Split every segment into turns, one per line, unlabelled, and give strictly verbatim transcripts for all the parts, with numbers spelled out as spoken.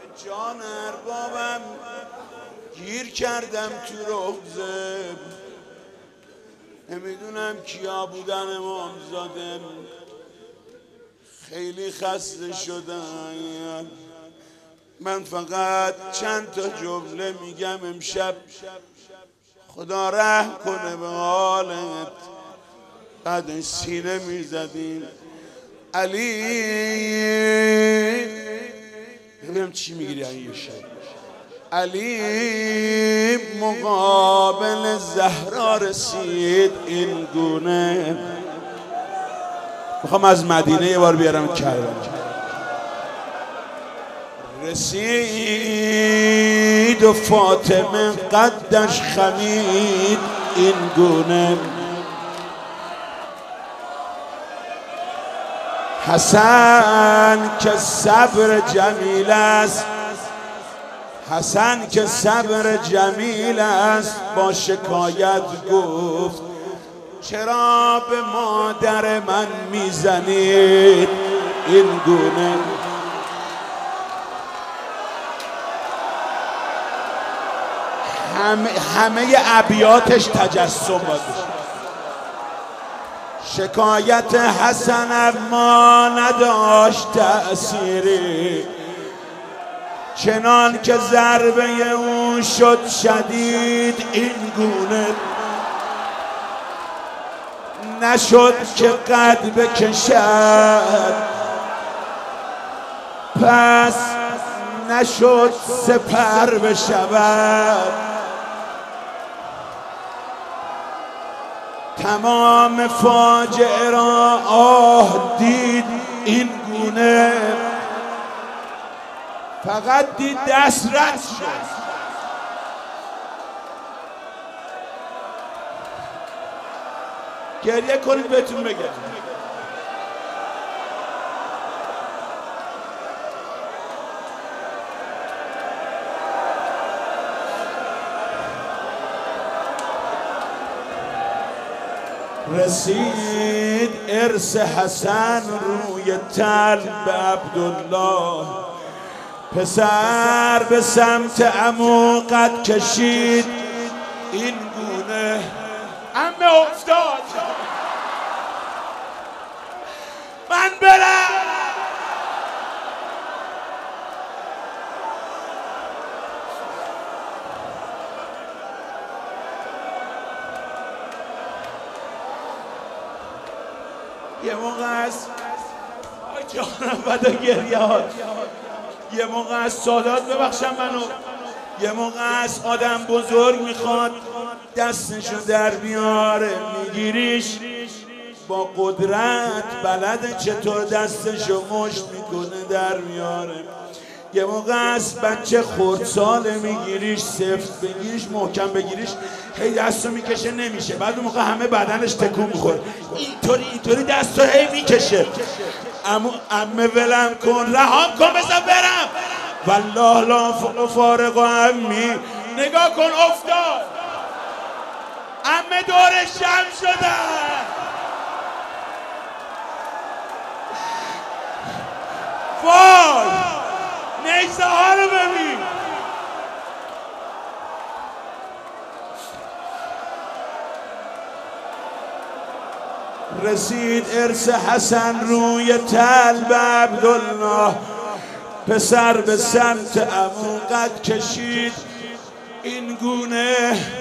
جان اربابم گیر کردم تو روزه، نمیدونم کیا بودن امامزاده، خیلی خسته شدم. من فقط چند تا جمله میگم امشب، خدا رحم کنه به حالت. بعد سینه میزدیم علی، ببینم چی میگیری این شب. علی مقابل زهرا رسید این گونه. میخوام از مدینه یه بار بیارم کربلا. رسید و فاطمه قدش خمید این گونه. حسن که صبر جمیل است، حسن که صبر جمیل است، با شکایت گفت چرا به مادر من میزنید این گونه. همه, همه ابیاتش تجسم باشه. شکایت حسن اما نداشت تأثیری، چنان که ضربه او شد شدید این گونه. نشد که قد بکشد پس نشد سپر بشود. تمام فاجعه را آه دید این گونه. فقط دید دست رد شد. گریه کنید بهتون بگم. رسید ارث حسن روی تل به عبدالله، پسر به سمت عمو قد کشید این گونه. عمه افتاد، من برم. یه موقع است آی جانم بدا گریه ها، یه موقع است سادات ببخشم منو، یه موقع است آدم بزرگ میخواد دستشو در بیاره، میگیریش با قدرت بلده چطور دستشو مشت میکنه در میاره. یه موقع است بچه خردساله میگیریش سفت بگیریش محکم بگیریش هی دستو میکشه نمیشه، بعد اون موقع همه بدنش تکون میخوره اینطوری اینطوری دستو هی میکشه. اما عمه ولم کن رهام کن بذار برم. والله لا فارق و عمی نگاه کن افتاد. عمه دورش جمع شدن. وای نیزه ها رو ببین. رسید ارث حسن روی تل به عبدالله، پسر به سمت عمو قد کشید این گونه.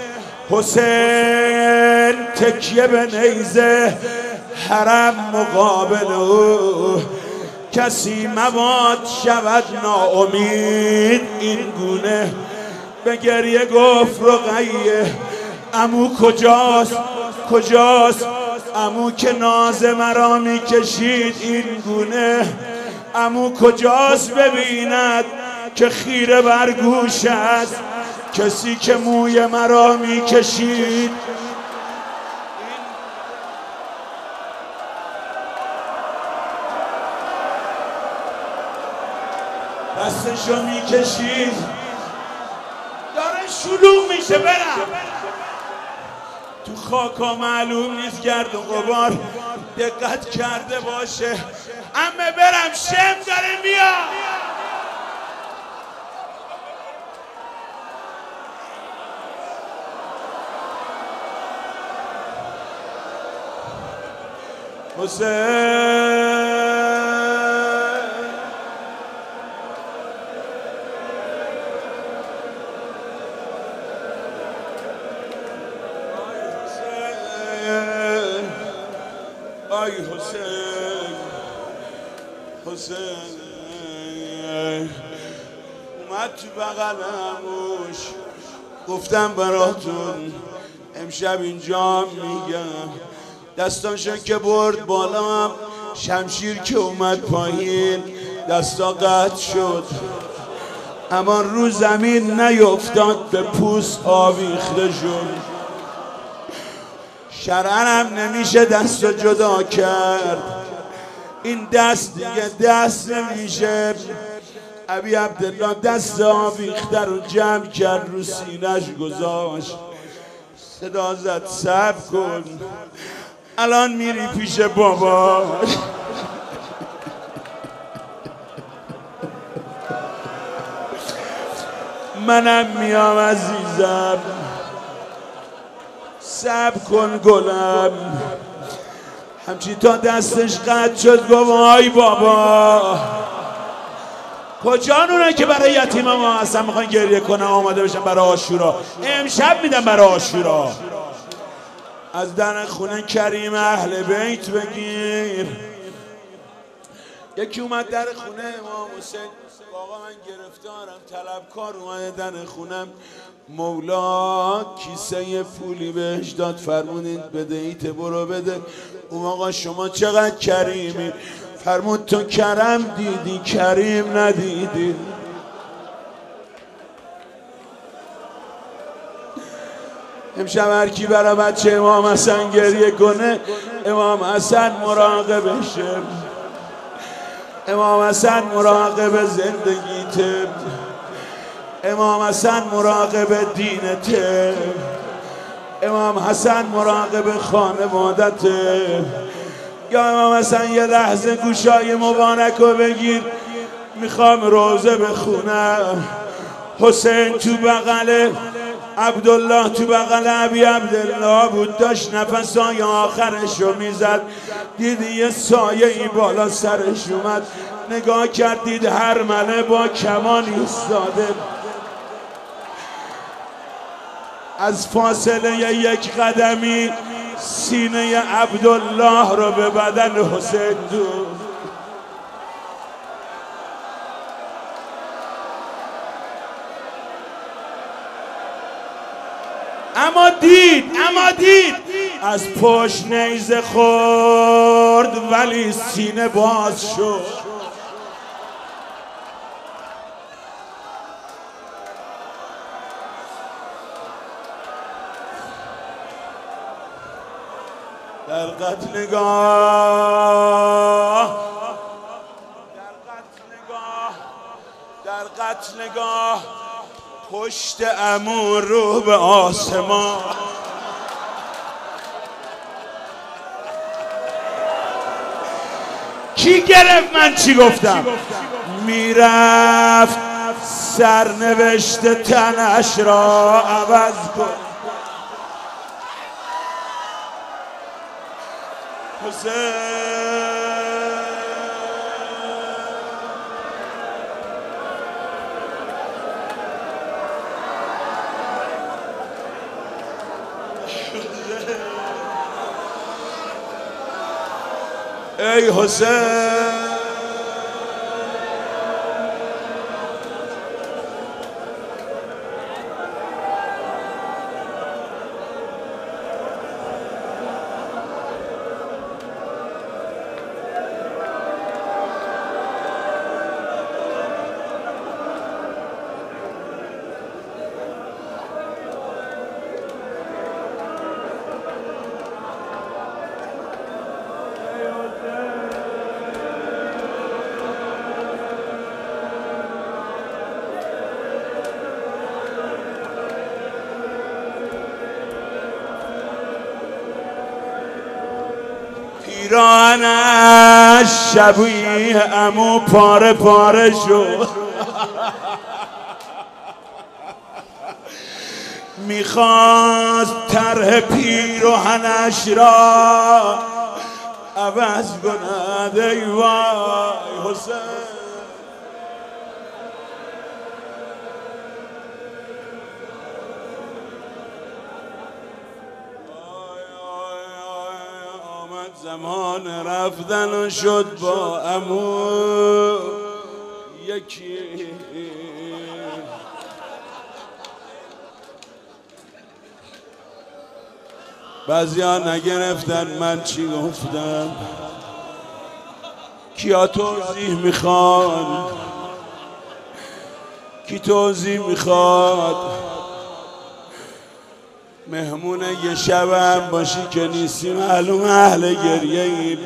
حسین تکیه به نیزه حرم مقابل او، کسی مباد شود ناامید این گونه. به گریه گفت رقیه عمو کجاست کجاست، عمو که ناز مرا میکشید این گونه. عمو کجاست ببیند که خیره بر گوش است، کسی که موی مرا میکشید. دستشو میکشید داره شلوغ میشه. برم تو خاکا معلوم نیست گرد و غبار، دقت کرده باشه. عمه برم شم داره میاد. آی حسین حسین اومد تو بغلموش گفتم براتون امشب اینجا میگم دستاشو که برد بالا شمشیر که اومد پایین دستا قطع شد اما رو زمین نیفتاد به پوست آویخته شد شرعاً نمیشه دست رو جدا کرد این دست دیگه دست نمیشه ابی عبدالله دست آویخته رو جمع کرد رو سینه‌اش گذاشت صدا زد صبر کن الان میری پیش بابا منم میام عزیزم صبر کن گلم همچی تا دستش قطع شد گفت آی بابا کجان اونه که برای یتیم ما اصلا میخوان گریه کنن آماده بشن برای عاشورا امشب میدم برای عاشورا از در خونه کریم اهل بیت بگیر یکی اومد در خونه امام حسین آقا من گرفتارم طلبکار اومده در خونم مولا کیسه پولی بهش داد فرمونید بده ایت برو بده اون آقا شما چقدر کریمی فرمود تو کرم دیدی کریم ندیدی امشب هر کی برای بچه امام حسن گریه کنه امام حسن مراقبشه امام حسن مراقب زندگیته امام حسن مراقب دینته امام حسن مراقب خانوادته یا امام حسن یه لحظه گوشای مبارک رو بگیر میخوام روزه بخونم حسین تو بغل عبدالله تو بغل ابی عبدالله بود داشت نفسای آخرش رو میزد دیدی یه سایه ای بالا سرش اومد نگاه کردید هر مله با کمان ایستاده از فاصله یک قدمی سینه عبدالله رو به بدن حسین دوخت اما دید اما دید از پشت نیزه خورد ولی سینه باز شد در قتلگاه در قتلگاه در قتلگاه پشت عمو رو به آسمان کی گرفت من چی گفتم میرفت سرنوشت تنش را عوض کن حسین ای حسین پیرانش شبیه عمو پاره پاره شد میخواست طرح پیراهنش را عوض کند ای وای حسین. آمد زمان رفتن و شد با عمو یکی. بعضیا نگرفتن من چی گفتم، کیا توضیح میخواد، کی توضیح میخواد؟ مهمون یه شبم باشی که نیستی معلوم اهل گریه ایم.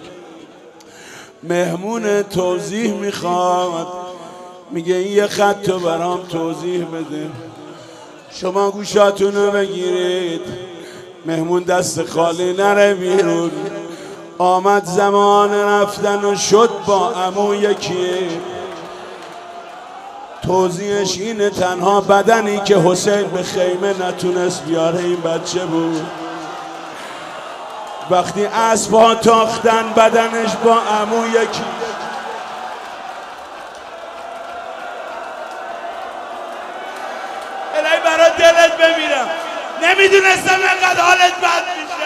مهمون توضیح میخواد، میگه این یه خط رو برام توضیح بده. شما گوشاتونو بگیرید، مهمون دست خالی نره بیرون. آمد زمان رفتن و شد با عمو یکی. توضیحش اینه تنها بدنی که حسین به خیمه نتونست بیاره این بچه بود. وقتی اسبا تاختن بدنش با عمو یکی. الهی برای دلت بمیرم، نمیدونستم اینقدر حالت بد میشه.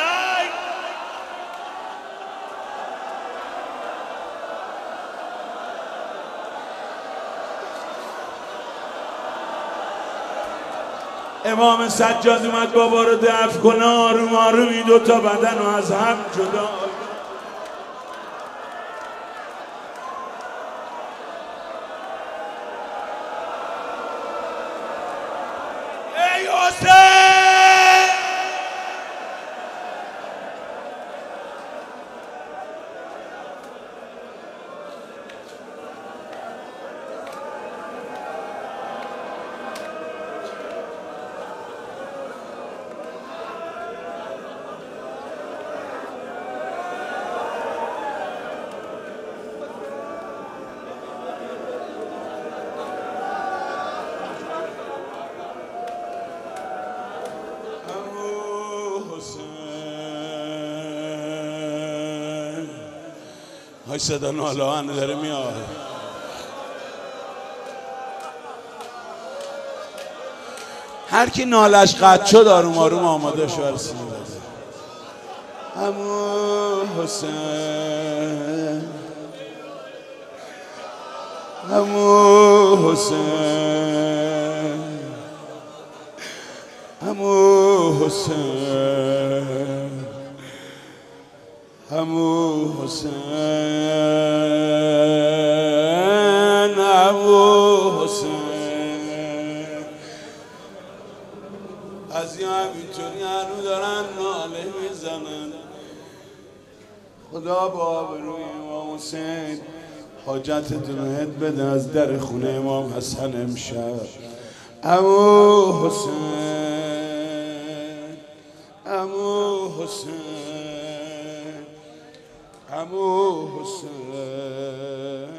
امام سجاد اومد بابا رو دفن کنه، آروم آرومی دو تا بدن رو از هم جدا. ای حسین! های صدا ناله‌آهنه داره میاد. هر کی نالش قطع شد آروم آروم آماده شو برای سینه بده. عمو حسین، عمو حسین، عمو حسین، عمو حسین، عمو حسین. از یا همینطوری هنو دارن ناله میزنن. خدا با آبروی امام حسین حاجتتون هد بده از در خونه امام حسن امشب. عمو حسین، عمو حسین، عمو حسین.